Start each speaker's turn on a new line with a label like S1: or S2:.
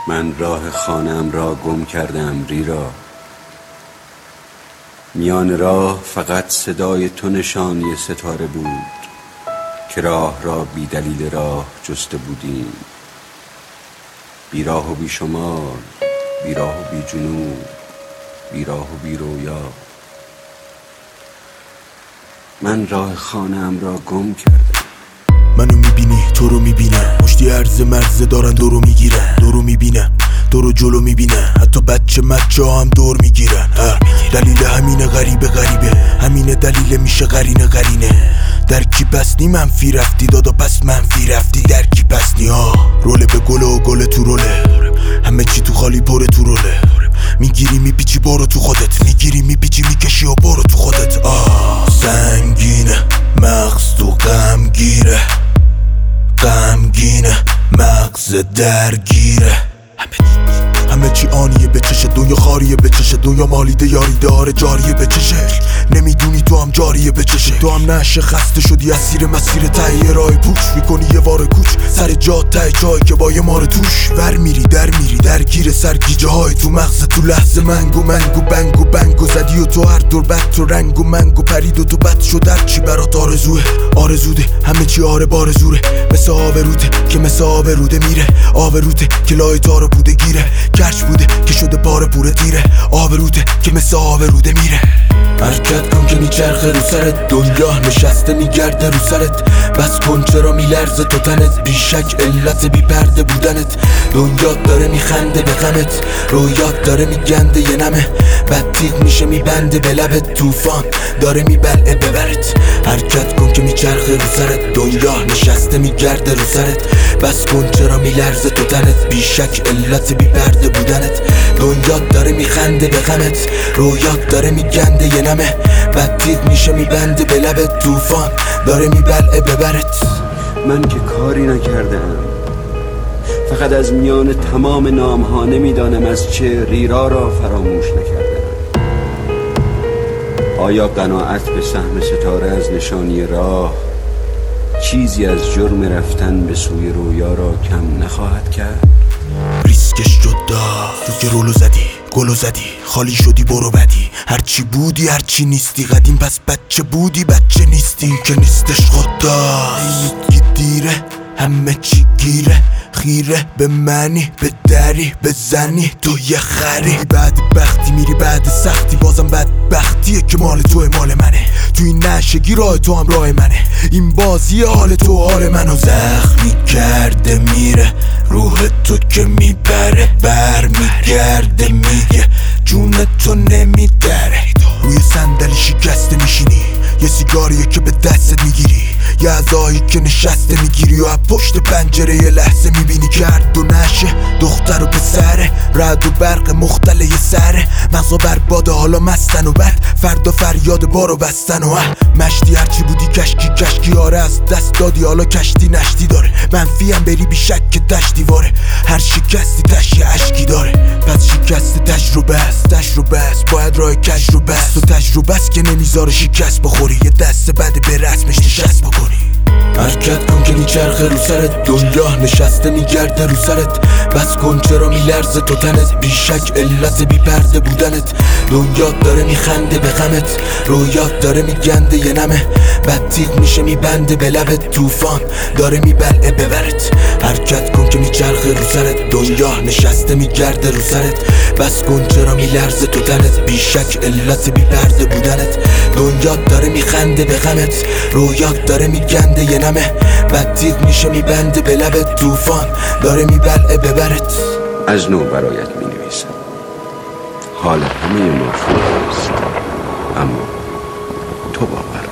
S1: من راه خانه‌ام را گم کردم ریرا. میان راه فقط صدای تو نشانی ستاره بود که راه را بی دلیل راه جسته بودیم. بی راه و بی شمال، بی راه و بی جنوب، بی راه و بی رویا. من راه خانه‌ام را گم کردم.
S2: منو میبینی تو رو میبینم، مشتی عرض مرزه دارن دورو میگیرن، دورو میبینم دورو جلو میبینن، حتی بچه ها هم دور میگیرن. دلیل همینه غریبه همینه دلیل میشه قرینه در کی پسنی منفی رفتی دادا پس منفی رفتی در کی پسنی ها. روله به گل و گل تو روله، همه چی تو خالی پره تو روله. میگیری میپیچی برو تو خودت، میگیری میپیچی میکشی و برو تو خودت. سنگینه مغز تو غمگینه مغز درگیره. همه چی آنیه به چشه، دنیا خاریه به چشه، دنیا مالیده یاری داره جاریه به چشه. نمیدونی تو هم جاریه به چشه، تو هم نشه خسته شدی اسیر مسیر تهیه راه پوش میکنی یه وار کوچ سر جا ته جایی که با یه مار توش. ور میری درگیر سرگیجه های تو مغز تو لحظه منگو بنگو زدی و تو هر دور بد تو رنگ و منگو پرید و تو بد شد هر چی برات آرزوده همه چی بار زوره. مثل آبروده که مثل آبروده میره، آبروده که لای تارو بوده گیره، کش بوده که شده پاره پوره تیره، آبروده که مثل آبروده میره. حرکت کن که میچرخه رو سرت، دنیا نشسته میگرده رو سرت. بس کن چرا میلرزه تو تنت، بیشک علت بی پرده بودنت. دنیا داره میخنده به غمت، رویات داره میگنده یه نمه. بدتیق میشه میبنده به لبت، طوفان داره میبلعه ببرت. حرکت کن که میچرخه رو سرت، دنیا نشسته میگرده رو سرت. بس کن چرا میلرزه تو تنت، بیشک علت بی پرده بودنت. دنیا داره میخنده به غمت، رویات داره میگنده یه نمه. بدتیق میشه میبنده به لبت، طوفان داره میبلعه ببرت.
S1: من که کاری نکردم، فقط از میان تمام نامها نمیدانم از چه ریرا را فراموش نکردم. آیا قناعت به سهم ستاره از نشانی راه چیزی از جرم رفتن به سوی رویا را کم نخواهد کرد؟
S2: ریسکش جدا، تو که رولو زدی گلو زدی، خالی شدی برو بدی. هرچی بودی هرچی نیستی، قدیم پس بچه بودی بچه نیستی. که نیستش خداست دیره، همه چی گیره، خیره به منی به دری بزنی تو یه خری. بعد بختی میری بعد سختی، بازم بدبختیه که مال توه مال منه. تو این نشگی راه تو هم راه منه، این بازی حال تو حال منو زخمی کرده میره. روح تو که میبره برمیگرده میگه جون تو نمیدره. روی صندلی شکسته میشینی، یه سیگاریه که به دستت میگیری، یه عزایی که نشسته میگیری و از پشت پنجره یه لحظه میبینی کرد و نشه. دختر و پسره رعد و برق مختله یه سره، مغزا برباده حالا مستن و بعد فردا فریاد بارو بستن و مشتی هرچی بودی کشکی آره از دست دادی حالا کشتی نشتی داره. منفی هم بری بی شک که تشتی واره، هر شکستی تشی عشقی داره. پس شکست تجربه است باید راه کجروبه است و تجربه است که نمیذاره شکست بخوری، یه دست بعد به رسمش نشست بکنی. حرکت کن که میچرخه رو سرت، دنیا نشسته میگرده رو سرت. بس کن چرا میلرزه تو تنت، بیشک علت بی پرده بودنت. دنیا داره میخنده به غمت، رویات داره میگنده یه نمه. بدتیق میشه میبنده به لبت، طوفان داره میبلعه ببرت. حرکت کن که میچرخه رو سرت، دنیا نشسته میگرده رو سرت. بس کن چرا میلرزه تو تنت، بیشک علت بی پرده بودنت. دنیا داره میخنده به غمت، رویات داره میگنده یه نمه. بدتیق میشه میبنده به لبت، طوفان داره میبلعه ببرت.
S1: از نو برایت مینویسم، حال همه ما خوب است، اما تو باور